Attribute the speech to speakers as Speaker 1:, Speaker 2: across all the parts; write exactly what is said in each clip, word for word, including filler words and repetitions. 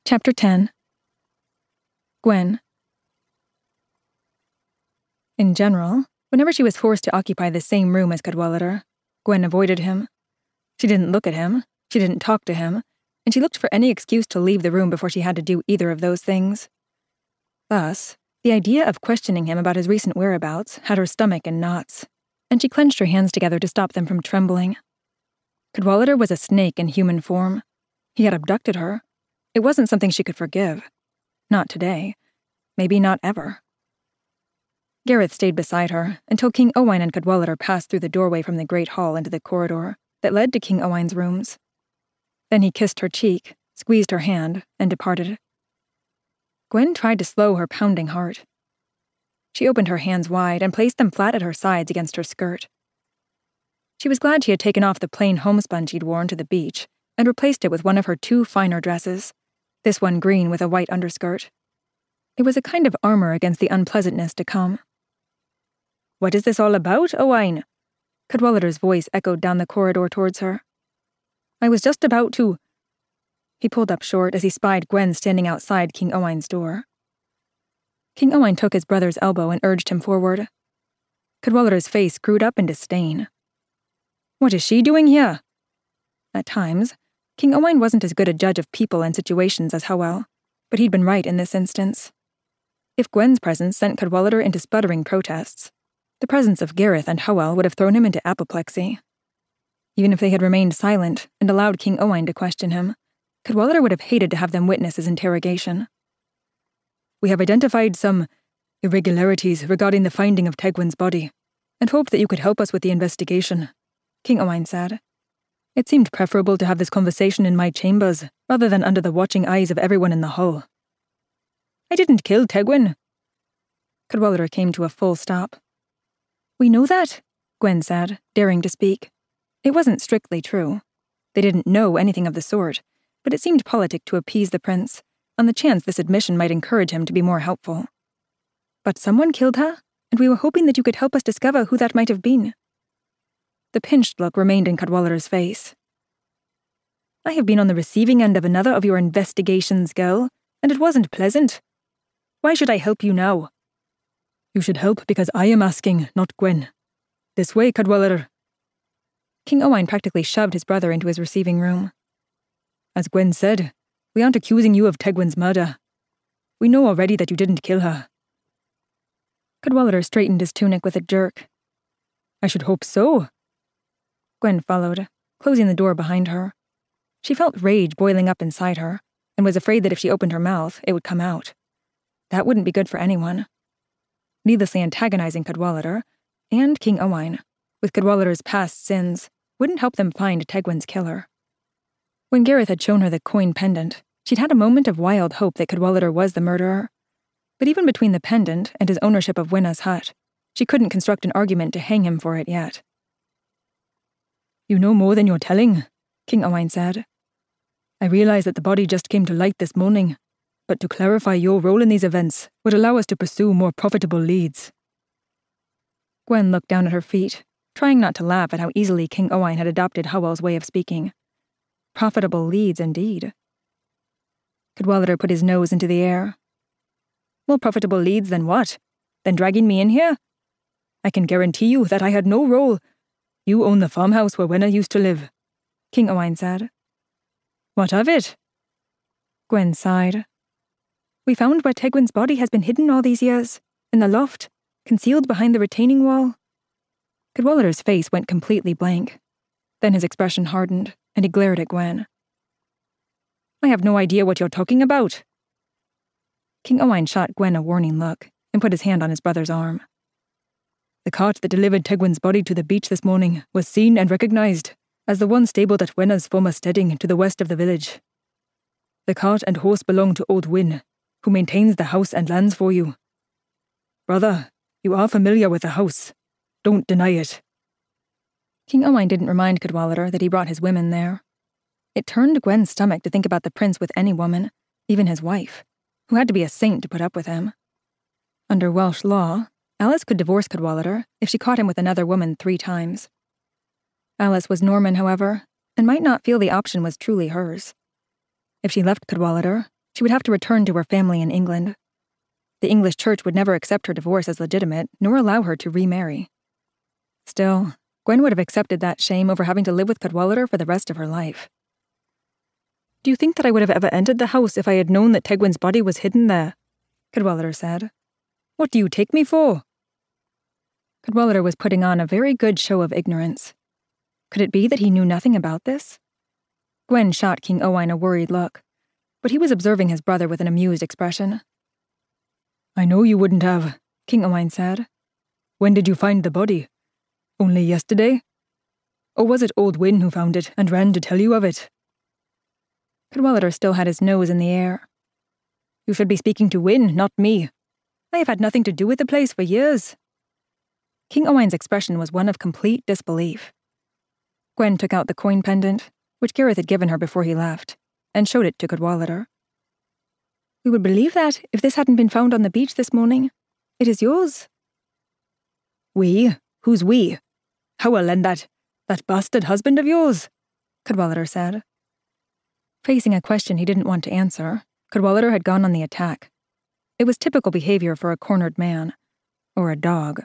Speaker 1: Chapter ten. Gwen. In general, whenever she was forced to occupy the same room as Cadwallader, Gwen avoided him. She didn't look at him, she didn't talk to him, and she looked for any excuse to leave the room before she had to do either of those things. Thus, the idea of questioning him about his recent whereabouts had her stomach in knots, and she clenched her hands together to stop them from trembling. Cadwallader was a snake in human form. He had abducted her. It wasn't something she could forgive. Not today. Maybe not ever. Gareth stayed beside her until King Owain and Cadwallader passed through the doorway from the great hall into the corridor that led to King Owain's rooms. Then he kissed her cheek, squeezed her hand, and departed. Gwen tried to slow her pounding heart. She opened her hands wide and placed them flat at her sides against her skirt. She was glad she had taken off the plain homespun she'd worn to the beach and replaced it with one of her two finer dresses, this one green with a white underskirt. It was a kind of armor against the unpleasantness to come. "What is this all about, Owain?" Cadwallader's voice echoed down the corridor towards her. "I was just about to—" He pulled up short as he spied Gwen standing outside King Owain's door. King Owain took his brother's elbow and urged him forward. Cadwallader's face screwed up in disdain. "What is she doing here?" At times, King Owain wasn't as good a judge of people and situations as Howell, but he'd been right in this instance. If Gwen's presence sent Cadwallader into sputtering protests, the presence of Gareth and Howell would have thrown him into apoplexy. Even if they had remained silent and allowed King Owain to question him, Cadwallader would have hated to have them witness his interrogation. "We have identified some irregularities regarding the finding of Tegwin's body, and hoped that you could help us with the investigation," King Owain said. "It seemed preferable to have this conversation in my chambers, rather than under the watching eyes of everyone in the hall." "I didn't kill Tegwin." Cadwallader came to a full stop. "We know that," Gwen said, daring to speak. It wasn't strictly true. They didn't know anything of the sort, but it seemed politic to appease the prince, on the chance this admission might encourage him to be more helpful. "But someone killed her, and we were hoping that you could help us discover who that might have been." The pinched look remained in Cadwallader's face. "I have been on the receiving end of another of your investigations, girl, and it wasn't pleasant. Why should I help you now?" "You should help because I am asking, not Gwen. This way, Cadwallader." King Owain practically shoved his brother into his receiving room. "As Gwen said, we aren't accusing you of Tegwin's murder. We know already that you didn't kill her." Cadwallader straightened his tunic with a jerk. "I should hope so." Gwen followed, closing the door behind her. She felt rage boiling up inside her, and was afraid that if she opened her mouth, it would come out. That wouldn't be good for anyone. Needlessly antagonizing Cadwallader, and King Owain, with Cadwallader's past sins, wouldn't help them find Tegwin's killer. When Gareth had shown her the coin pendant, she'd had a moment of wild hope that Cadwallader was the murderer. But even between the pendant and his ownership of Winna's hut, she couldn't construct an argument to hang him for it yet. "You know more than you're telling," King Owain said. "I realize that the body just came to light this morning, but to clarify your role in these events would allow us to pursue more profitable leads." Gwen looked down at her feet, trying not to laugh at how easily King Owain had adopted Howell's way of speaking. Profitable leads, indeed. Cadwallader put his nose into the air. "More profitable leads than what? Than dragging me in here? I can guarantee you that I had no role—" "You own the farmhouse where Wenna used to live," King Owain said. "What of it?" Gwen sighed. "We found where Tegwin's body has been hidden all these years, in the loft, concealed behind the retaining wall." Cadwallader's face went completely blank. Then his expression hardened, and he glared at Gwen. "I have no idea what you're talking about." King Owain shot Gwen a warning look, and put his hand on his brother's arm. "The cart that delivered Tegwin's body to the beach this morning was seen and recognized as the one stabled at Wenna's former steading to the west of the village. The cart and horse belong to Old Wyn, who maintains the house and lands for you. Brother, you are familiar with the house. Don't deny it." King Owain didn't remind Cadwallader that he brought his women there. It turned Gwen's stomach to think about the prince with any woman, even his wife, who had to be a saint to put up with him. Under Welsh law, Alice could divorce Cadwallader if she caught him with another woman three times. Alice was Norman, however, and might not feel the option was truly hers. If she left Cadwallader, She would have to return to her family in England. The English church would never accept her divorce as legitimate, nor allow her to remarry. Still, Gwen would have accepted that shame over having to live with Cadwallader for the rest of her life. "Do you think that I would have ever entered the house if I had known that Tegwin's body was hidden there?" Cadwallader said. "What do you take me for?" Cadwallader was putting on a very good show of ignorance. Could it be that he knew nothing about this? Gwen shot King Owain a worried look, but he was observing his brother with an amused expression. "I know you wouldn't have," King Owain said. "When did you find the body? Only yesterday? Or was it old Wyn who found it and ran to tell you of it?" Cadwallader still had his nose in the air. "You should be speaking to Wyn, not me. I have had nothing to do with the place for years." King Owain's expression was one of complete disbelief. Gwen took out the coin pendant, which Gareth had given her before he left, and showed it to Cadwallader. "We would believe that if this hadn't been found on the beach this morning. It is yours." "We? Who's we? Howell and that, that bastard husband of yours?" Cadwallader said. Facing a question he didn't want to answer, Cadwallader had gone on the attack. It was typical behavior for a cornered man, or a dog.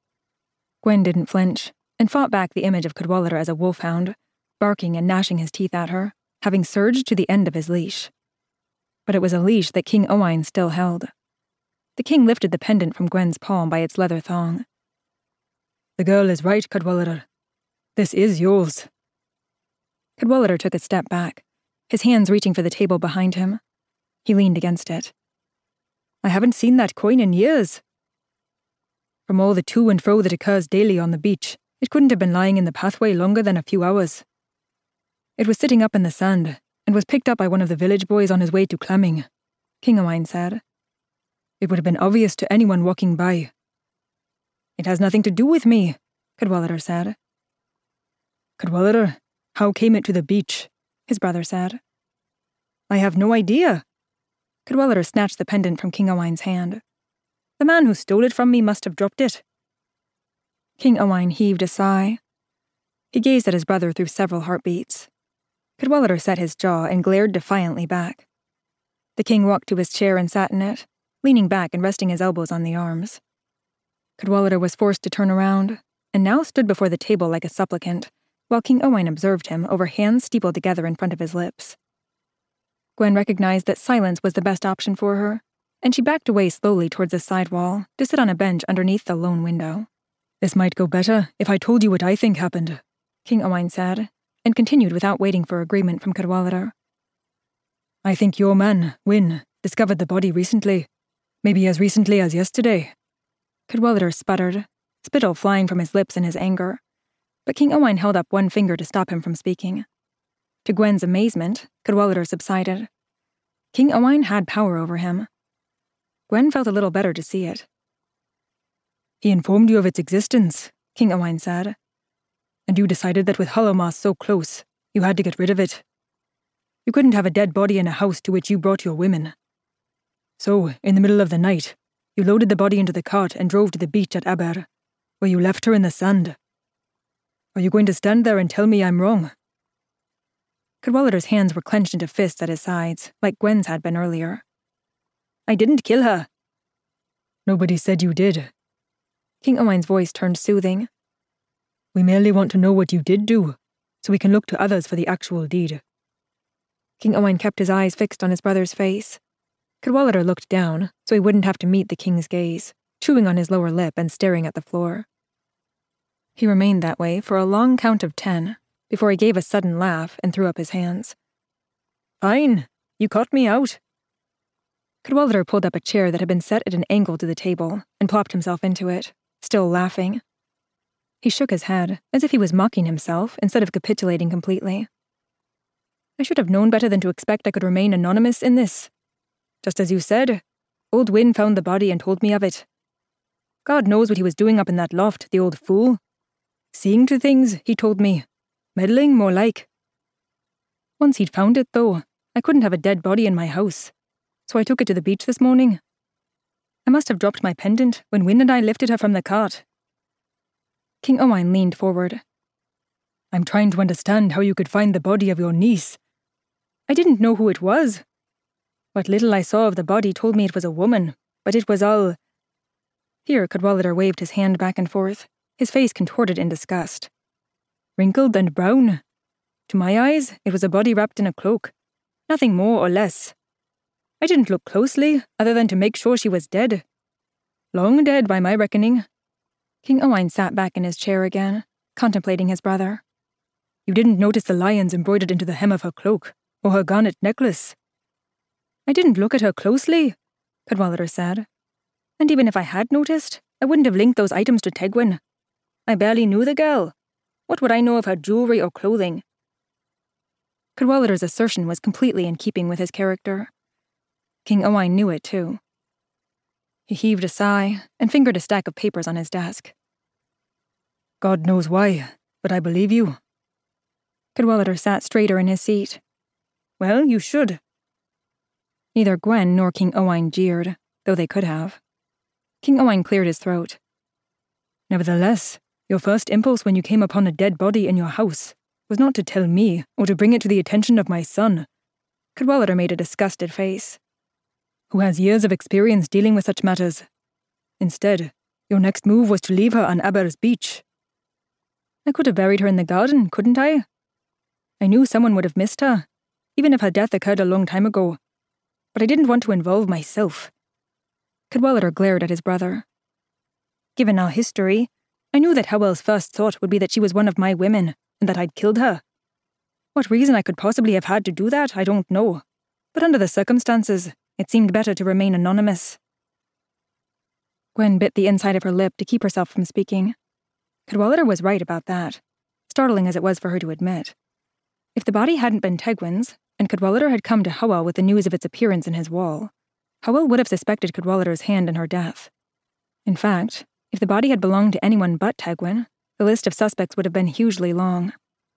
Speaker 1: Gwen didn't flinch, and fought back the image of Cadwallader as a wolfhound, barking and gnashing his teeth at her, having surged to the end of his leash. But it was a leash that King Owain still held. The king lifted the pendant from Gwen's palm by its leather thong. "The girl is right, Cadwallader. This is yours." Cadwallader took a step back, his hands reaching for the table behind him. He leaned against it. "I haven't seen that coin in years. From all the to and fro that occurs daily on the beach, it couldn't have been lying in the pathway longer than a few hours. It was sitting up in the sand, and was picked up by one of the village boys on his way to clamming," King Owain said. "It would have been obvious to anyone walking by." "It has nothing to do with me," Cadwallader said. "Cadwallader, how came it to the beach?" his brother said. "I have no idea." Cadwallader snatched the pendant from King Owain's hand. "The man who stole it from me must have dropped it." King Owain heaved a sigh. He gazed at his brother through several heartbeats. Cadwallader set his jaw and glared defiantly back. The king walked to his chair and sat in it, leaning back and resting his elbows on the arms. Cadwallader was forced to turn around, and now stood before the table like a supplicant, while King Owain observed him over hands steepled together in front of his lips. Gwen recognized that silence was the best option for her, and she backed away slowly towards the side wall to sit on a bench underneath the lone window. "This might go better if I told you what I think happened," King Owain said, and continued without waiting for agreement from Cadwallader. "I think your man, Wyn, discovered the body recently, maybe as recently as yesterday." Cadwallader sputtered, spittle flying from his lips in his anger, but King Owain held up one finger to stop him from speaking. To Gwen's amazement, Cadwallader subsided. King Owain had power over him. Gwen felt a little better to see it. "He informed you of its existence," King Owain said, "and you decided that with Hallowmoss so close, you had to get rid of it. You couldn't have a dead body in a house to which you brought your women. So, in the middle of the night, you loaded the body into the cart and drove to the beach at Aber, where you left her in the sand. Are you going to stand there and tell me I'm wrong?" Cadwallader's hands were clenched into fists at his sides, like Gwen's had been earlier. "I didn't kill her." "Nobody said you did." King Owain's voice turned soothing. "We merely want to know what you did do, so we can look to others for the actual deed." King Owain kept his eyes fixed on his brother's face. Cadwallader looked down, so he wouldn't have to meet the king's gaze, chewing on his lower lip and staring at the floor. He remained that way for a long count of ten, before he gave a sudden laugh and threw up his hands. "Fine, you caught me out." Cadwallader pulled up a chair that had been set at an angle to the table and plopped himself into it, still laughing. He shook his head, as if he was mocking himself instead of capitulating completely. "I should have known better than to expect I could remain anonymous in this. Just as you said, old Wyn found the body and told me of it. God knows what he was doing up in that loft, the old fool. Seeing to things, he told me. Meddling, more like. Once he'd found it, though, I couldn't have a dead body in my house, so I took it to the beach this morning. I must have dropped my pendant when Wyn and I lifted her from the cart." King Owain leaned forward. "I'm trying to understand how you could find the body of your niece. I didn't know who it was. What little I saw of the body told me it was a woman, but it was all... Here Cadwallader waved his hand back and forth, his face contorted in disgust. Wrinkled and brown. To my eyes, it was a body wrapped in a cloak. Nothing more or less. I didn't look closely, other than to make sure she was dead. Long dead, by my reckoning. King Owain sat back in his chair again, contemplating his brother. You didn't notice the lions embroidered into the hem of her cloak, or her garnet necklace? I didn't look at her closely, Cadwallader said. And even if I had noticed, I wouldn't have linked those items to Tegwin. I barely knew the girl. What would I know of her jewelry or clothing? Cadwallader's assertion was completely in keeping with his character. King Owain knew it, too. He heaved a sigh and fingered a stack of papers on his desk. God knows why, but I believe you. Cadwallader sat straighter in his seat. Well, you should. Neither Gwen nor King Owain jeered, though they could have. King Owain cleared his throat. Nevertheless, your first impulse when you came upon a dead body in your house was not to tell me or to bring it to the attention of my son. Cadwallader made a disgusted face. Who has years of experience dealing with such matters. Instead, your next move was to leave her on Aber's beach. I could have buried her in the garden, couldn't I? I knew someone would have missed her, even if her death occurred a long time ago. But I didn't want to involve myself. Cadwallader glared at his brother. Given our history, I knew that Howell's first thought would be that she was one of my women, and that I'd killed her. What reason I could possibly have had to do that, I don't know. But under the circumstances, it seemed better to remain anonymous. Gwen bit the inside of her lip to keep herself from speaking. Cadwallader was right about that, startling as it was for her to admit. If the body hadn't been Tegwin's, and Cadwallader had come to Howell with the news of its appearance in his wall, Howell would have suspected Cadwallader's hand in her death. In fact, if the body had belonged to anyone but Tegwin, the list of suspects would have been hugely long.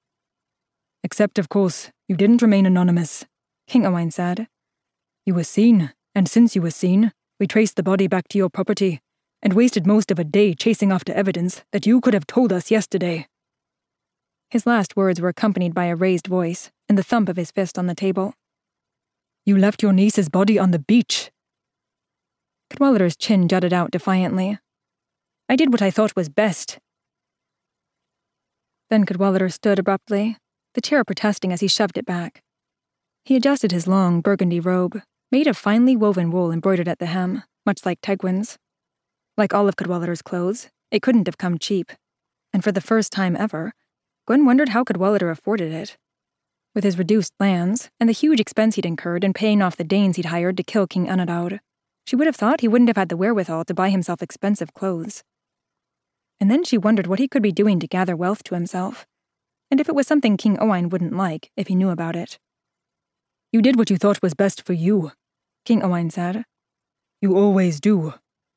Speaker 1: Except, of course, you didn't remain anonymous, King Owain said. You were seen, and since you were seen, we traced the body back to your property, and wasted most of a day chasing after evidence that you could have told us yesterday. His last words were accompanied by a raised voice and the thump of his fist on the table. You left your niece's body on the beach. Cadwallader's chin jutted out defiantly. I did what I thought was best. Then Cadwallader stood abruptly, the chair protesting as he shoved it back. He adjusted his long burgundy robe, made of finely woven wool embroidered at the hem, much like Tegwin's. Like all of Cadwallader's clothes, it couldn't have come cheap, and for the first time ever, Gwen wondered how Cadwallader afforded it. With his reduced lands, and the huge expense he'd incurred in paying off the Danes he'd hired to kill King Anadaud, she would have thought he wouldn't have had the wherewithal to buy himself expensive clothes. And then she wondered what he could be doing to gather wealth to himself, and if it was something King Owain wouldn't like if he knew about it. You did what you thought was best for you, King Owain said. You always do.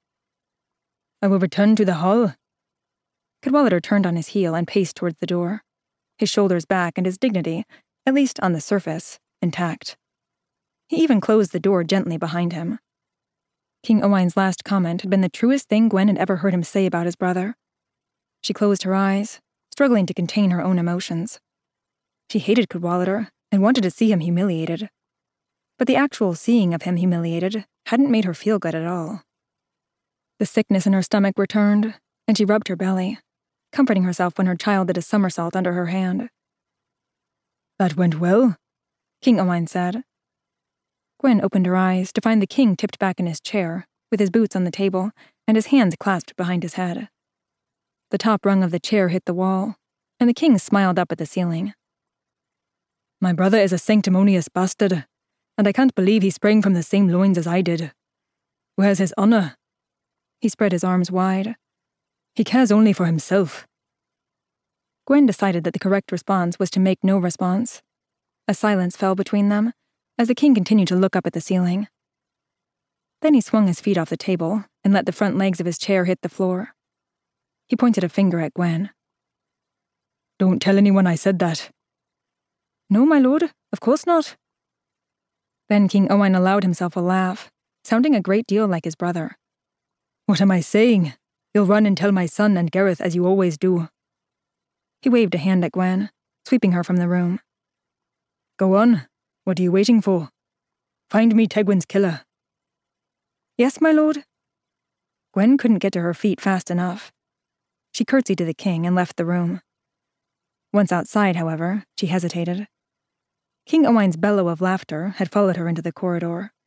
Speaker 1: I will return to the hall. Cadwallader turned on his heel and paced towards the door, his shoulders back and his dignity, at least on the surface, intact. He even closed the door gently behind him. King Owain's last comment had been the truest thing Gwen had ever heard him say about his brother. She closed her eyes, struggling to contain her own emotions. She hated Cadwallader and wanted to see him humiliated. But the actual seeing of him humiliated hadn't made her feel good at all. The sickness in her stomach returned, and she rubbed her belly, comforting herself when her child did a somersault under her hand. That went well, King Owain said. Gwen opened her eyes to find the king tipped back in his chair, with his boots on the table and his hands clasped behind his head. The top rung of the chair hit the wall, and the king smiled up at the ceiling. My brother is a sanctimonious bastard, and I can't believe he sprang from the same loins as I did. Where's his honor? He spread his arms wide. He cares only for himself. Gwen decided that the correct response was to make no response. A silence fell between them, as the king continued to look up at the ceiling. Then he swung his feet off the table and let the front legs of his chair hit the floor. He pointed a finger at Gwen. Don't tell anyone I said that. No, my lord, of course not. Then King Owain allowed himself a laugh, sounding a great deal like his brother. What am I saying? You'll run and tell my son and Gareth as you always do. He waved a hand at Gwen, sweeping her from the room. Go on. What are you waiting for? Find me Tegwin's killer. Yes, my lord? Gwen couldn't get to her feet fast enough. She curtsied to the king and left the room. Once outside, however, she hesitated. King Owain's bellow of laughter had followed her into the corridor.